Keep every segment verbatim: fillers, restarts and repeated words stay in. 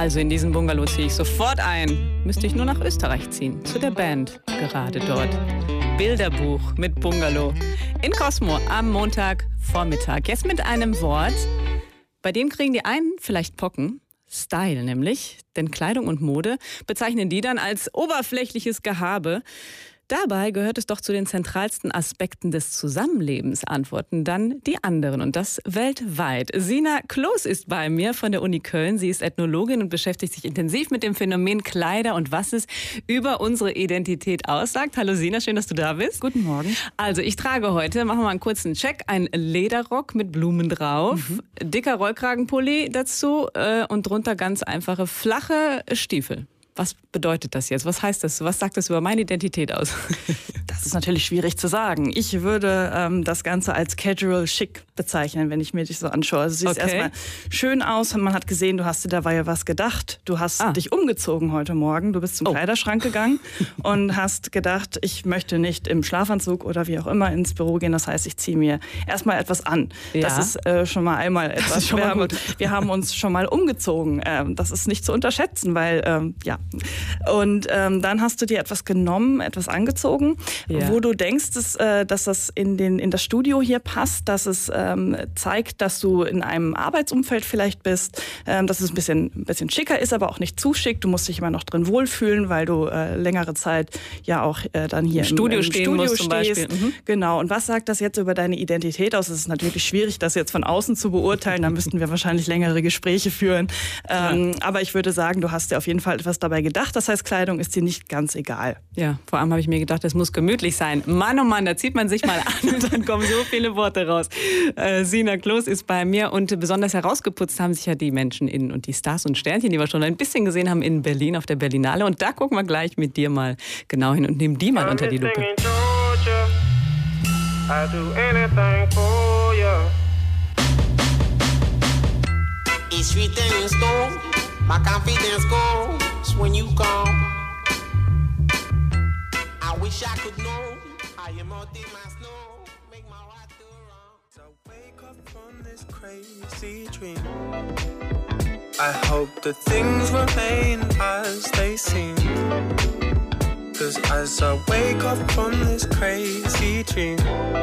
Also in diesen Bungalow ziehe ich sofort ein. Müsste ich nur nach Österreich ziehen, zu der Band gerade dort. Bilderbuch mit Bungalow in Cosmo am Montagvormittag. Jetzt mit einem Wort, bei dem kriegen die einen vielleicht Pocken. Style nämlich, denn Kleidung und Mode bezeichnen die dann als oberflächliches Gehabe. Dabei gehört es doch zu den zentralsten Aspekten des Zusammenlebens, antworten dann die anderen und das weltweit. Sina Kloß ist bei mir von der Uni Köln. Sie ist Ethnologin und beschäftigt sich intensiv mit dem Phänomen Kleider und was es über unsere Identität aussagt. Hallo Sina, schön, dass du da bist. Guten Morgen. Also ich trage heute, machen wir mal einen kurzen Check, einen Lederrock mit Blumen drauf, mhm. dicker Rollkragenpulli dazu äh, und drunter ganz einfache flache Stiefel. Was bedeutet das jetzt? Was heißt das? Was sagt das über meine Identität aus? Das ist natürlich schwierig zu sagen. Ich würde ähm, das Ganze als casual chic bezeichnen, wenn ich mir dich so anschaue. Also du siehst okay. erstmal schön aus und man hat gesehen, du hast dir dabei ja was gedacht. Du hast ah. dich umgezogen heute Morgen. Du bist zum oh. Kleiderschrank gegangen und hast gedacht, ich möchte nicht im Schlafanzug oder wie auch immer ins Büro gehen. Das heißt, ich ziehe mir erstmal etwas an. Ja. Das ist äh, schon mal einmal etwas. Das ist schon mal wir, gut. haben, wir haben uns schon mal umgezogen. Ähm, das ist nicht zu unterschätzen, weil ähm, ja. Und ähm, dann hast du dir etwas genommen, etwas angezogen, ja. wo du denkst, dass, äh, dass das in, den, in das Studio hier passt, dass es ähm, zeigt, dass du in einem Arbeitsumfeld vielleicht bist, ähm, dass es ein bisschen, ein bisschen schicker ist, aber auch nicht zu schick. Du musst dich immer noch drin wohlfühlen, weil du äh, längere Zeit ja auch äh, dann hier im, im Studio, im stehen Studio musst zum stehst. Beispiel. Mhm. Genau. Und was sagt das jetzt über deine Identität aus? Es ist natürlich schwierig, das jetzt von außen zu beurteilen. Da müssten wir wahrscheinlich längere Gespräche führen. Ähm, ja. Aber ich würde sagen, du hast dir auf jeden Fall etwas dabei gedacht. Das heißt, Kleidung ist dir nicht ganz egal. Ja, vor allem habe ich mir gedacht, es muss gemütlich sein. Mann, oh Mann, da zieht man sich mal an und dann kommen so viele Worte raus. Äh, Sina Kloß ist bei mir und besonders herausgeputzt haben sich ja die Menschen in und die Stars und Sternchen, die wir schon ein bisschen gesehen haben in Berlin auf der Berlinale. Und da gucken wir gleich mit dir mal genau hin und nehmen die mal unter die Lupe. My confidence goes when you come. I wish I could know how you melted my snow, make my heart to run. So wake up from this crazy dream. I hope that things remain as they seem. Cause as I wake up from this crazy dream,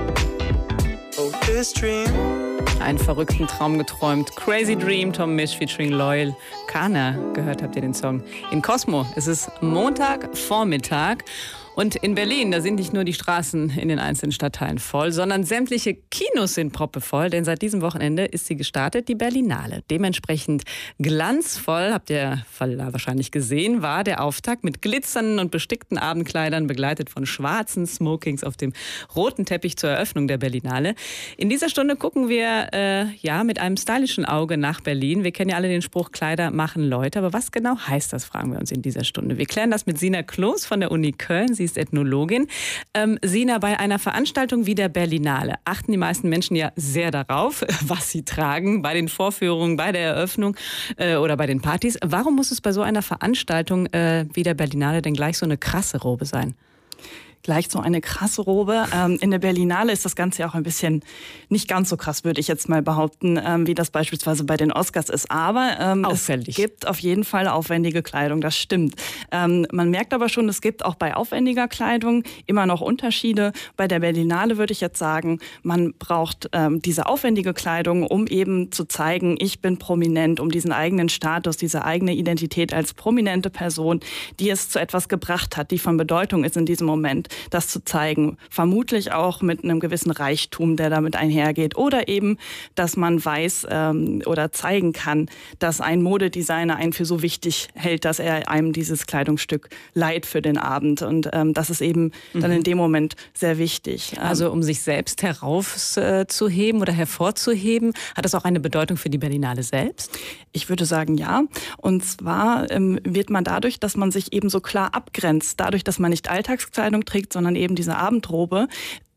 oh this dream. Einen verrückten Traum geträumt. Crazy Dream, Tom Misch featuring Loyal Kana. Gehört habt ihr den Song. In Cosmo. Es ist Montagvormittag. Und in Berlin, da sind nicht nur die Straßen in den einzelnen Stadtteilen voll, sondern sämtliche Kinos sind proppevoll, denn seit diesem Wochenende ist sie gestartet, die Berlinale. Dementsprechend glanzvoll, habt ihr wahrscheinlich gesehen, war der Auftakt mit glitzernden und bestickten Abendkleidern, begleitet von schwarzen Smokings auf dem roten Teppich zur Eröffnung der Berlinale. In dieser Stunde gucken wir äh, ja mit einem stylischen Auge nach Berlin. Wir kennen ja alle den Spruch, Kleider machen Leute, aber was genau heißt das, fragen wir uns in dieser Stunde. Wir klären das mit Sina Kloß von der Uni Köln. Sie ist Ethnologin. Ähm, Sina, bei einer Veranstaltung wie der Berlinale achten die meisten Menschen ja sehr darauf, was sie tragen, bei den Vorführungen, bei der Eröffnung äh, oder bei den Partys. Warum muss es bei so einer Veranstaltung äh, wie der Berlinale denn gleich so eine krasse Robe sein? Gleich so eine krasse Robe. Ähm, in der Berlinale ist das Ganze ja auch ein bisschen nicht ganz so krass, würde ich jetzt mal behaupten, ähm, wie das beispielsweise bei den Oscars ist. Aber ähm, es gibt auf jeden Fall aufwendige Kleidung, das stimmt. Ähm, man merkt aber schon, es gibt auch bei aufwendiger Kleidung immer noch Unterschiede. Bei der Berlinale würde ich jetzt sagen, man braucht ähm, diese aufwendige Kleidung, um eben zu zeigen, ich bin prominent, um diesen eigenen Status, diese eigene Identität als prominente Person, die es zu etwas gebracht hat, die von Bedeutung ist in diesem Moment, das zu zeigen. Vermutlich auch mit einem gewissen Reichtum, der damit einhergeht. Oder eben, dass man weiß ähm, oder zeigen kann, dass ein Modedesigner einen für so wichtig hält, dass er einem dieses Kleidungsstück leiht für den Abend. Und ähm, das ist eben mhm. dann in dem Moment sehr wichtig. Also um sich selbst herauszuheben oder hervorzuheben, hat das auch eine Bedeutung für die Berlinale selbst? Ich würde sagen, ja. Und zwar ähm, wird man dadurch, dass man sich eben so klar abgrenzt, dadurch, dass man nicht Alltagskleidung trägt, sondern eben diese Abendrobe,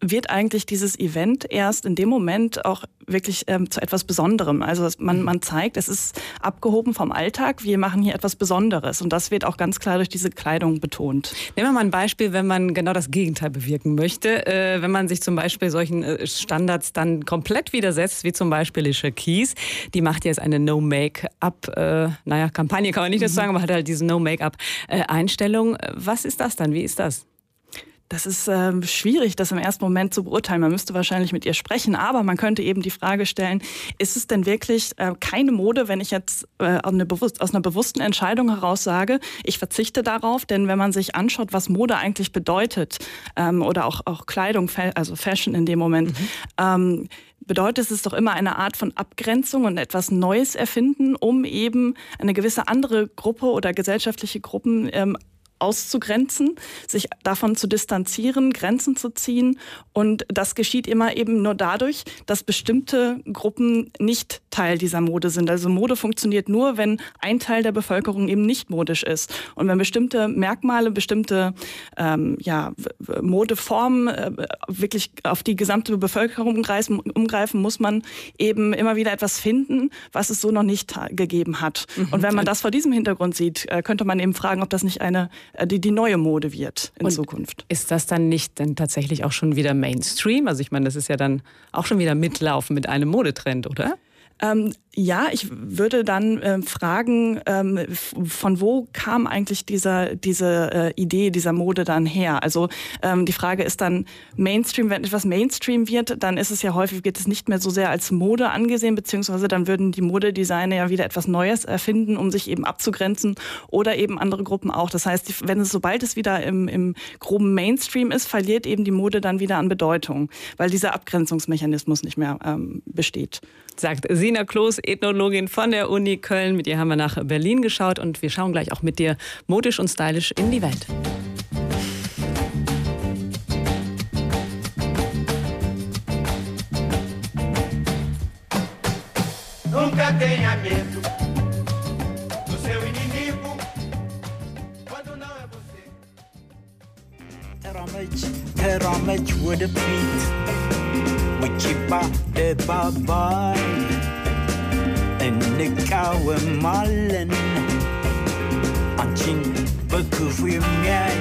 wird eigentlich dieses Event erst in dem Moment auch wirklich ähm, zu etwas Besonderem. Also man, man zeigt, es ist abgehoben vom Alltag, wir machen hier etwas Besonderes. Und das wird auch ganz klar durch diese Kleidung betont. Nehmen wir mal ein Beispiel, wenn man genau das Gegenteil bewirken möchte. Äh, wenn man sich zum Beispiel solchen äh, Standards dann komplett widersetzt, wie zum Beispiel Alicia Keys. Die macht jetzt eine No-Make-up, äh, naja, Kampagne kann man nicht mhm. dazu sagen, aber hat halt diese No-Make-up-Einstellung. Was ist das dann? Wie ist das? Das ist äh, schwierig, das im ersten Moment zu beurteilen. Man müsste wahrscheinlich mit ihr sprechen, aber man könnte eben die Frage stellen, ist es denn wirklich äh, keine Mode, wenn ich jetzt äh, aus, einer bewusst, aus einer bewussten Entscheidung heraus sage, ich verzichte darauf? Denn wenn man sich anschaut, was Mode eigentlich bedeutet, ähm, oder auch, auch Kleidung, also Fashion in dem Moment, mhm. ähm, bedeutet es doch immer eine Art von Abgrenzung und etwas Neues erfinden, um eben eine gewisse andere Gruppe oder gesellschaftliche Gruppen ähm, auszugrenzen, sich davon zu distanzieren, Grenzen zu ziehen. Und das geschieht immer eben nur dadurch, dass bestimmte Gruppen nicht Teil dieser Mode sind. Also Mode funktioniert nur, wenn ein Teil der Bevölkerung eben nicht modisch ist. Und wenn bestimmte Merkmale, bestimmte ähm, ja, Modeformen äh, wirklich auf die gesamte Bevölkerung umgreifen, umgreifen, muss man eben immer wieder etwas finden, was es so noch nicht gegeben hat. Mhm. Und wenn man das vor diesem Hintergrund sieht, äh, könnte man eben fragen, ob das nicht eine Die, die neue Mode wird in und Zukunft. Ist das dann nicht dann tatsächlich auch schon wieder Mainstream? Also ich meine, das ist ja dann auch schon wieder mitlaufen mit einem Modetrend, oder? Ähm, ja, ich würde dann äh, fragen, ähm, von wo kam eigentlich dieser, diese äh, Idee dieser Mode dann her? Also ähm, die Frage ist dann Mainstream, wenn etwas Mainstream wird, dann ist es ja häufig, wird es nicht mehr so sehr als Mode angesehen, beziehungsweise dann würden die Modedesigner ja wieder etwas Neues erfinden, um sich eben abzugrenzen oder eben andere Gruppen auch. Das heißt, wenn es, sobald es wieder im, im groben Mainstream ist, verliert eben die Mode dann wieder an Bedeutung, weil dieser Abgrenzungsmechanismus nicht mehr ähm, besteht. Sagt Sina Kloos, Ethnologin von der Uni Köln. Mit ihr haben wir nach Berlin geschaut und wir schauen gleich auch mit dir modisch und stylisch in die Welt. Nunca tenha medo do seu inimigo quando não é você. Teramage, teramage with a beat. Wichiba de babai Nikawe malen Anchin Bakufu miai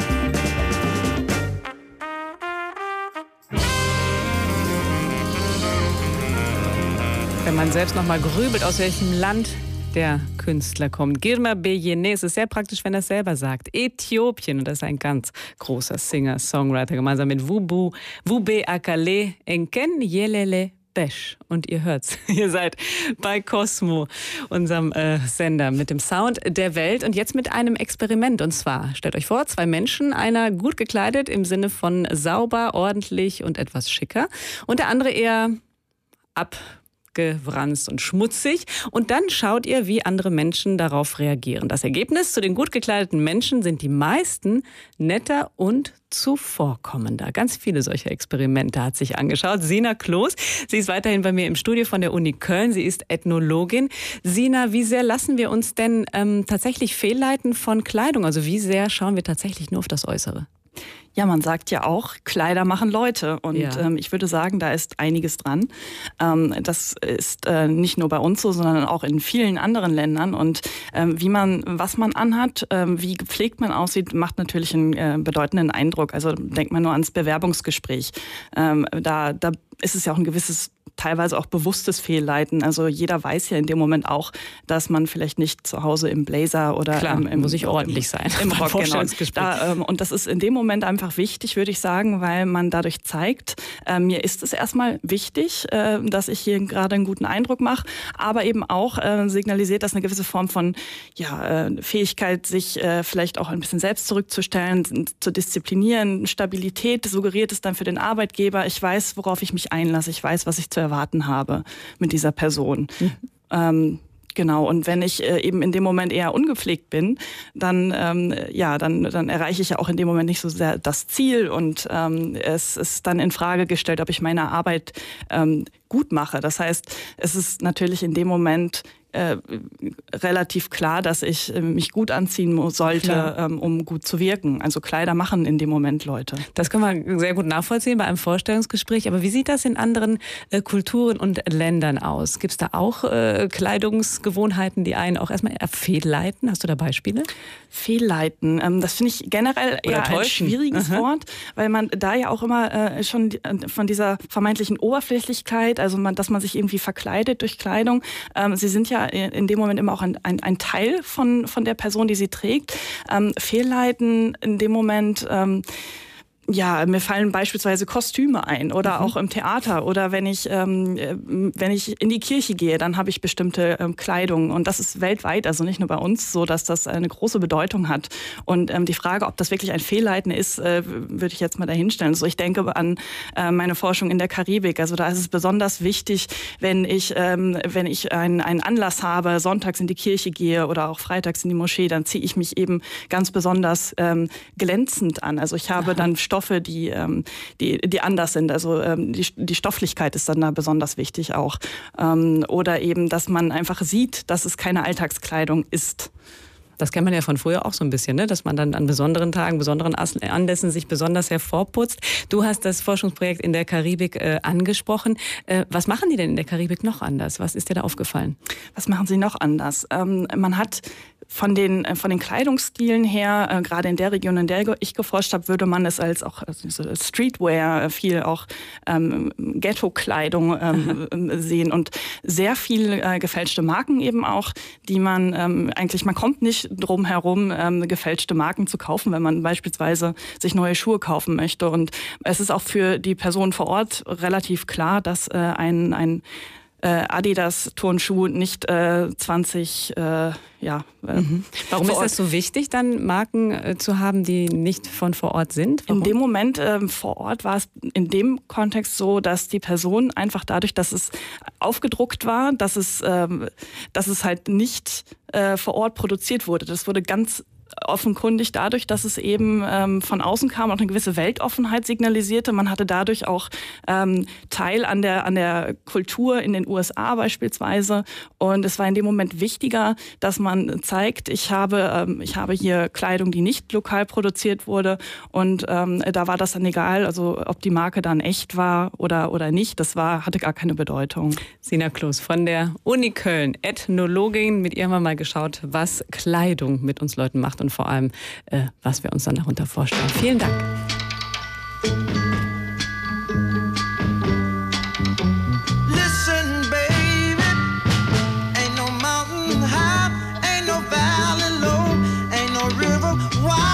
Wenn man selbst noch mal grübelt, aus welchem Land der Künstler kommt. Girma Beyene, es ist sehr praktisch, wenn er es selber sagt. Äthiopien, und das ist ein ganz großer Singer, Songwriter, gemeinsam mit Wubu, Wube Akale, Enken Yelele Besh. Und ihr hört's, ihr seid bei Cosmo, unserem äh, Sender mit dem Sound der Welt. Und jetzt mit einem Experiment. Und zwar, stellt euch vor, zwei Menschen, einer gut gekleidet im Sinne von sauber, ordentlich und etwas schicker. Und der andere eher ab gewranst und schmutzig. Und dann schaut ihr, wie andere Menschen darauf reagieren. Das Ergebnis: Zu den gut gekleideten Menschen sind die meisten netter und zuvorkommender. Ganz viele solcher Experimente hat sich angeschaut Sina Kloos. Sie ist weiterhin bei mir im Studio von der Uni Köln. Sie ist Ethnologin. Sina, wie sehr lassen wir uns denn ähm, tatsächlich fehlleiten von Kleidung? Also wie sehr schauen wir tatsächlich nur auf das Äußere? Ja, man sagt ja auch, Kleider machen Leute. Und ja. ähm, ich würde sagen, da ist einiges dran. Ähm, das ist äh, nicht nur bei uns so, sondern auch in vielen anderen Ländern. Und ähm, wie man, was man anhat, ähm, wie gepflegt man aussieht, macht natürlich einen äh, bedeutenden Eindruck. Also denkt man nur ans Bewerbungsgespräch. Ähm, da, da ist es ja auch ein gewisses teilweise auch bewusstes Fehlleiten. Also jeder weiß ja in dem Moment auch, dass man vielleicht nicht zu Hause im Blazer oder Klar, im, im muss ich ordentlich sein. Im Rock, genau. Da, ähm, und das ist in dem Moment einfach wichtig, würde ich sagen, weil man dadurch zeigt, äh, mir ist es erstmal wichtig, äh, dass ich hier gerade einen guten Eindruck mache, aber eben auch äh, signalisiert, dass eine gewisse Form von ja, äh, Fähigkeit, sich äh, vielleicht auch ein bisschen selbst zurückzustellen, zu disziplinieren, Stabilität suggeriert es dann für den Arbeitgeber. Ich weiß, worauf ich mich einlasse, ich weiß, was ich zu erwarten habe mit dieser Person. Mhm. Ähm, Genau, und wenn ich äh, eben in dem Moment eher ungepflegt bin, dann ähm, ja, dann dann erreiche ich ja auch in dem Moment nicht so sehr das Ziel und ähm, es ist dann in Frage gestellt, ob ich meine Arbeit ähm, gut mache. Das heißt, es ist natürlich in dem Moment äh, relativ klar, dass ich äh, mich gut anziehen sollte, ähm, um gut zu wirken. Also Kleider machen in dem Moment Leute. Das können wir sehr gut nachvollziehen bei einem Vorstellungsgespräch. Aber wie sieht das in anderen äh, Kulturen und Ländern aus? Gibt es da auch äh, Kleidungsgewohnheiten, die einen auch erstmal fehlleiten? Hast du da Beispiele? Fehlleiten, ähm, das finde ich generell Oder eher täuschen. ein schwieriges Aha. Wort, weil man da ja auch immer äh, schon die, äh, von dieser vermeintlichen Oberflächlichkeit, also man, dass man sich irgendwie verkleidet durch Kleidung. Ähm, sie sind ja in dem Moment immer auch ein, ein, ein Teil von, von der Person, die sie trägt. Ähm, Fehlleiten in dem Moment... Ähm, Ja, mir fallen beispielsweise Kostüme ein oder mhm. auch im Theater oder wenn ich ähm, wenn ich in die Kirche gehe, dann habe ich bestimmte ähm, Kleidung und das ist weltweit, also nicht nur bei uns, so dass das eine große Bedeutung hat. Und ähm, die Frage, ob das wirklich ein Fehlleiten ist, äh, würde ich jetzt mal dahinstellen. Also ich denke an äh, meine Forschung in der Karibik. Also da ist es besonders wichtig, wenn ich ähm, wenn ich einen einen Anlass habe, sonntags in die Kirche gehe oder auch freitags in die Moschee, dann ziehe ich mich eben ganz besonders ähm, glänzend an. Also ich habe Aha. dann Stoffe, die, ähm, die, die anders sind. Also ähm, die, die Stofflichkeit ist dann da besonders wichtig auch. Ähm, oder eben, dass man einfach sieht, dass es keine Alltagskleidung ist. Das kennt man ja von früher auch so ein bisschen, ne? Dass man dann an besonderen Tagen, besonderen Anlässen sich besonders hervorputzt. Du hast das Forschungsprojekt in der Karibik äh, angesprochen. Äh, was machen die denn in der Karibik noch anders? Was ist dir da aufgefallen? Was machen sie noch anders? Ähm, man hat von den, von den Kleidungsstilen her, äh, gerade in der Region, in der ich geforscht habe, würde man es als auch also Streetwear, viel auch ähm, Ghetto-Kleidung ähm, sehen und sehr viel äh, gefälschte Marken eben auch, die man ähm, eigentlich, man kommt nicht drum herum, ähm, gefälschte Marken zu kaufen, wenn man beispielsweise sich neue Schuhe kaufen möchte. Und es ist auch für die Person vor Ort relativ klar, dass äh, ein, ein Adidas-Turnschuh nicht äh, zwanzig, äh, ja. Äh, mhm. Warum ist das so wichtig, dann Marken äh, zu haben, die nicht von vor Ort sind? Warum? In dem Moment äh, vor Ort war es in dem Kontext so, dass die Person einfach dadurch, dass es aufgedruckt war, dass es, äh, dass es halt nicht äh, vor Ort produziert wurde. Das wurde ganz offenkundig dadurch, dass es eben ähm, von außen kam und eine gewisse Weltoffenheit signalisierte. Man hatte dadurch auch ähm, Teil an der, an der Kultur in den U S A beispielsweise. Und es war in dem Moment wichtiger, dass man zeigt, ich habe, ähm, ich habe hier Kleidung, die nicht lokal produziert wurde. Und ähm, da war das dann egal, also ob die Marke dann echt war oder, oder nicht. Das war, hatte gar keine Bedeutung. Sina Kloß von der Uni Köln, Ethnologin. Mit ihr haben wir mal geschaut, was Kleidung mit uns Leuten macht. Und vor allem, äh, was wir uns dann darunter vorstellen. Vielen Dank. Listen, baby, ain't no mountain high, ain't no valley low, ain't no river wide.